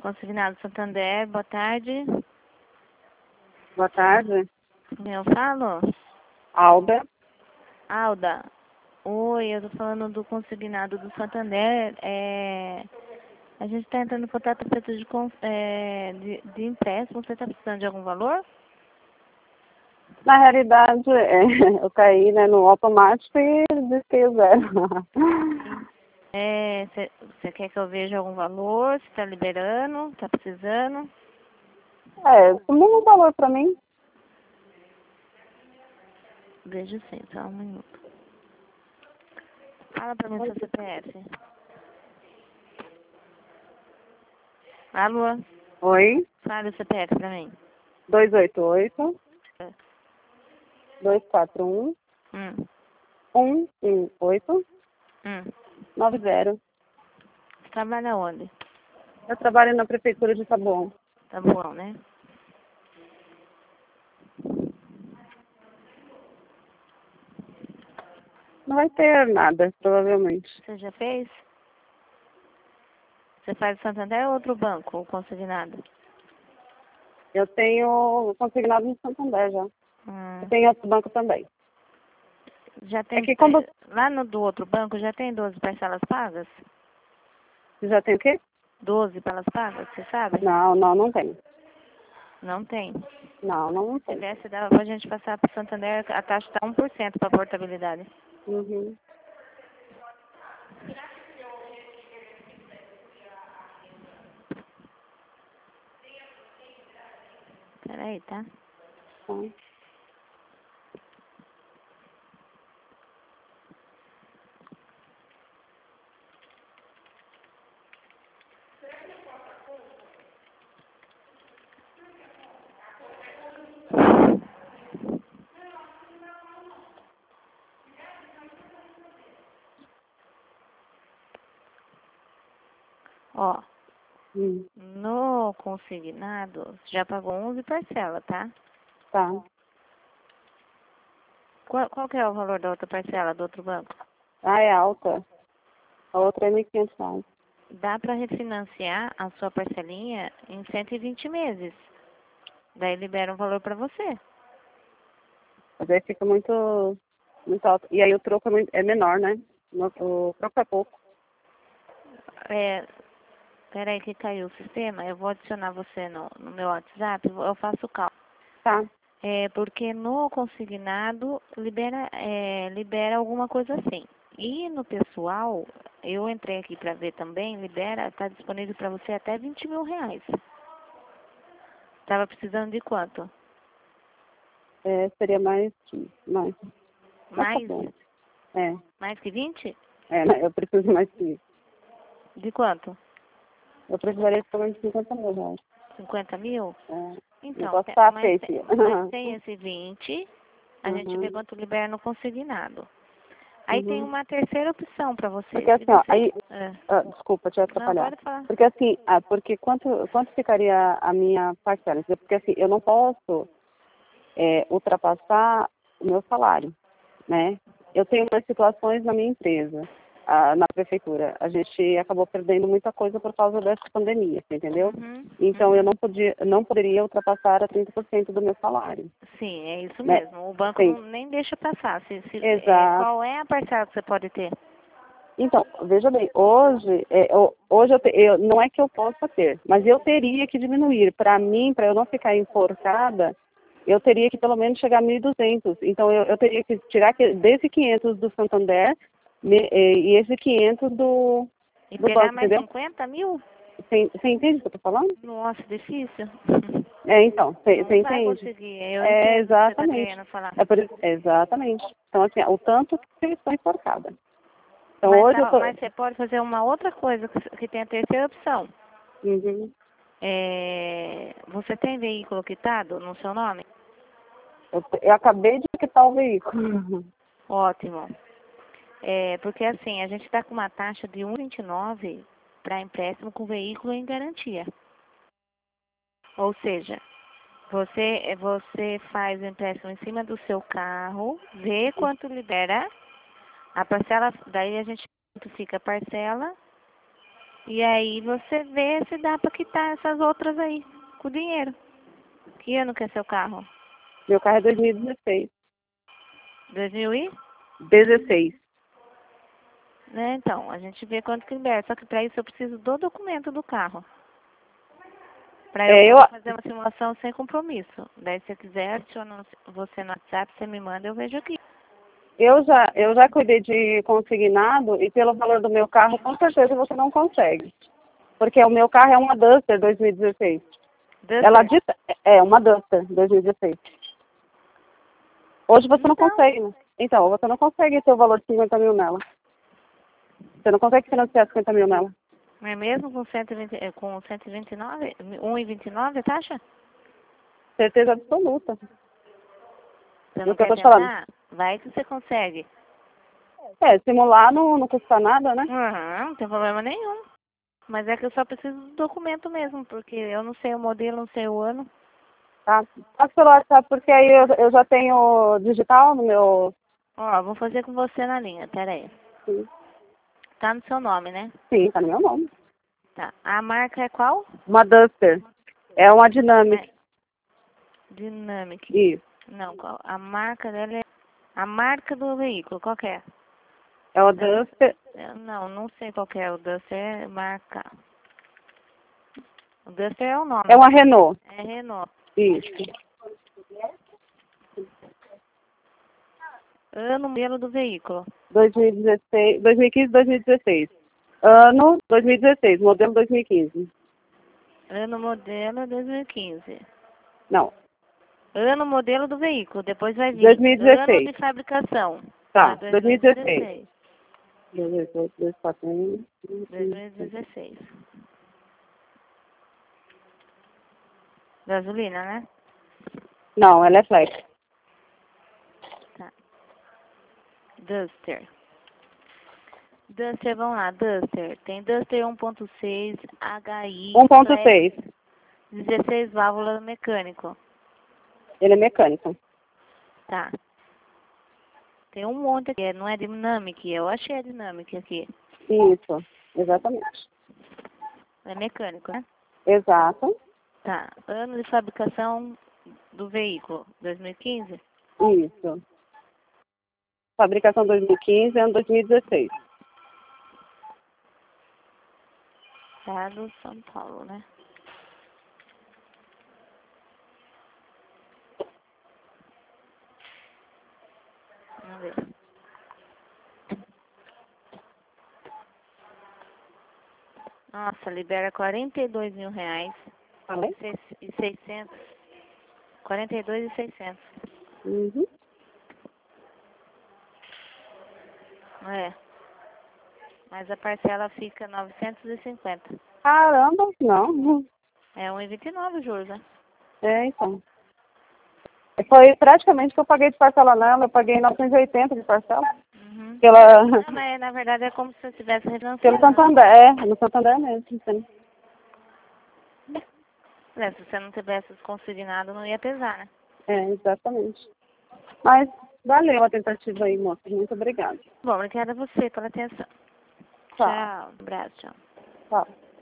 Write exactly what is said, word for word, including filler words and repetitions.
Consignado Santander, boa tarde. Boa tarde. Eu falo? Alda. Alda. Oi, eu tô falando do consignado do Santander. É... A gente está entrando em contato para de, con- é... de, de empréstimo. Você está precisando de algum valor? Na realidade, é, eu caí, né, no automático e desfiz zero. É, você quer que eu veja algum valor? Você está liberando? Está precisando? É, sumiu um valor pra mim. Vejo sim, só um minuto. Fala para mim seu C P F. Alô? Oi, Fala o C P F para mim. dois oito oito, É. dois quatro um, Hum, um um oito, hum. nove zero. Você trabalha onde? Eu trabalho na prefeitura de Taboão. Tá bom, né? Não vai ter nada, provavelmente. Você já fez? Você faz o Santander ou outro banco, ou consignado? Eu tenho consignado no Santander já. Hum. Eu tenho outro banco também. Já É tem, que como lá no do outro banco já tem doze parcelas pagas? já tem o quê? doze parcelas pagas, você sabe? Não, não, não tem. Não tem. Não, não, não Se tem. tivesse, dava pra gente passar pro Santander, a taxa tá um por cento para portabilidade. Uhum. Peraí, tá? Tá. Ó, Hum. no consignado, já pagou onze parcelas, tá? Tá. Qual, qual que é o valor da outra parcela do outro banco? Ah, é alta. A outra é mil e quinhentos reais. Dá para refinanciar a sua parcelinha em cento e vinte meses. Daí libera um valor para você. Mas aí fica muito, muito alto. E aí o troco é, muito, é menor, né? No- O troco é pouco. É, peraí que caiu o sistema, eu vou adicionar você no, no meu WhatsApp, eu faço o cálculo. Tá. É, porque no consignado libera, é, libera alguma coisa assim. E no pessoal, eu entrei aqui para ver também, libera, está disponível para você até vinte mil reais. Tava precisando de quanto? É, seria mais, mais. Mas tá Mais? bom. É. Mais que vinte? É, né? Eu preciso mais que isso. De quanto? Eu precisaria de pelo menos cinquenta mil reais. cinquenta mil? É. O Então, negócio te- tá mas, feio, te- filha. mas tem esse vinte, a gente vê Uhum. quanto libera no consignado. Aí tem Uhum. uma terceira opção para você. Porque Se assim, ó, você... aí, É. ah, desculpa te Não, atrapalhar. pode falar. Porque assim, ah, porque quanto, quanto ficaria a minha parcela? Porque assim, eu não posso é, ultrapassar o meu salário, né? Eu tenho umas situações na minha empresa, ah, na prefeitura. A gente acabou perdendo muita coisa por causa dessa pandemia, você entendeu? Uhum, Então uhum. eu não podia, não poderia ultrapassar a trinta por cento do meu salário, Sim, é isso né? mesmo. O banco Sim, não, nem deixa passar. Se, se, é, exato. qual é a parcela que você pode ter? Então, veja bem, hoje, é, eu, hoje eu, te- eu- não é que eu possa ter, mas eu teria que diminuir. Para mim, para eu não ficar enforcada, eu teria que pelo menos chegar a mil e duzentos. Então, eu, eu teria que tirar que- desse quinhentos do Santander me- e, e esse quinhentos do, E do pegar banco, mais entendeu? cinquenta mil? Você, você entende o que eu estou falando? Nossa, difícil. É, então, você, você Não vai entende? conseguir. Eu É, entendo o que você está exatamente. querendo falar. É por, isso- exatamente. Então, assim, o tanto que eu estou enforcada. Então, Mas, hoje eu tá- estou... mas você pode fazer uma outra coisa, que, que tem a terceira opção. Uhum. É, você tem veículo quitado no seu nome? Eu, eu acabei de quitar o veículo. Ótimo. É, porque assim, a gente está com uma taxa de um vírgula vinte e nove para empréstimo com veículo em garantia. Ou seja, você, você faz o empréstimo em cima do seu carro, vê quanto libera, a parcela, daí a gente fica a parcela E aí você vê se dá pra quitar essas outras aí, com o dinheiro. Que ano que é seu carro? Meu carro é dois mil e dezesseis. dois mil e? dezesseis. Né, então, a gente vê quanto que libera. Só que pra isso eu preciso do documento do carro. Pra eu É, eu, poder fazer uma simulação sem compromisso. Daí se você quiser, adiciona você no WhatsApp, você me manda, eu vejo aqui. eu, já, eu já cuidei de consignado e pelo valor do meu carro, com certeza você não consegue. Porque o meu carro é uma Duster dois mil e dezesseis. Duster? Ela dita, é uma Duster dois mil e dezesseis. Hoje você não Então, consegue, né? Então, você não consegue ter o valor de cinquenta mil nela. Você não consegue financiar cinquenta mil nela. não é mesmo com, cento e vinte, eh, com cento e vinte e nove? um e vinte e nove a taxa? Certeza absoluta. Você No não que eu quer tô te falando. tentar? Vai que você consegue. É, simular não, não custa nada, né? Uhum, não tem problema nenhum. Mas é que eu só preciso do documento mesmo, porque eu não sei o modelo, não sei o ano. Tá? Passa pelo WhatsApp, porque aí eu, eu já tenho digital no meu... Ó, vou fazer com você na linha, pera aí. Sim, Tá no seu nome, né? sim, tá no meu nome. Tá. A marca é qual? Uma Duster. É uma Dynamic. É Dynamic. Isso. Não, qual? A marca dela é... A marca do veículo, qual que é? É uma Eu, Duster. eu não, não sei qual que é. O Duster é marca. O Duster é o nome. É uma Renault. É Renault. Isso. Ano, modelo do veículo. dois mil e dezesseis, dois mil e quinze, dois mil e dezesseis. Ano dois mil e dezesseis, modelo dois mil e quinze. Ano, modelo dois mil e quinze. Não, Ano, modelo do veículo. Depois vai vir dois mil e ano dezesseis. de fabricação. Ah, Tá, dois dois mil mil e e dezesseis. dezesseis. dois mil e dezesseis, dois mil e quatorze. dois mil e dezesseis. Gasolina, né? Não, ela é flex. Tá. Duster. Duster, vamos lá, Duster. Tem Duster um ponto seis, H I, um ponto seis. dezesseis válvulas mecânico. Ele é mecânico. Tá. Tem um monte aqui, não é Dynamic, eu achei a Dynamic aqui. Isso, exatamente. É mecânico, né? Exato. Tá. Ano de fabricação do veículo, dois mil e quinze? Isso. Fabricação dois mil e quinze, ano dois mil e dezesseis. Estado São Paulo, né? Vamos ver. Nossa, libera quarenta e dois mil reais Falei? e seiscentos. quarenta e dois e seiscentos. Uhum. É. Mas a parcela fica novecentos e cinquenta. Caramba, não. É um e vinte e nove os juros, né? É, então. Foi praticamente que eu paguei de parcela nela, eu paguei novecentos e oitenta de parcela. Uhum. Pela, Não, mas na verdade é como se você estivesse pelo refinanciando. Santander, é, no Santander mesmo. Entendeu? É, se você não tivesse consignado, não ia pesar, né? É, exatamente. Mas valeu a tentativa aí, moça. Muito obrigada. Bom, obrigada a você pela atenção. Tchau. Tchau. Abraço, tchau. Tchau.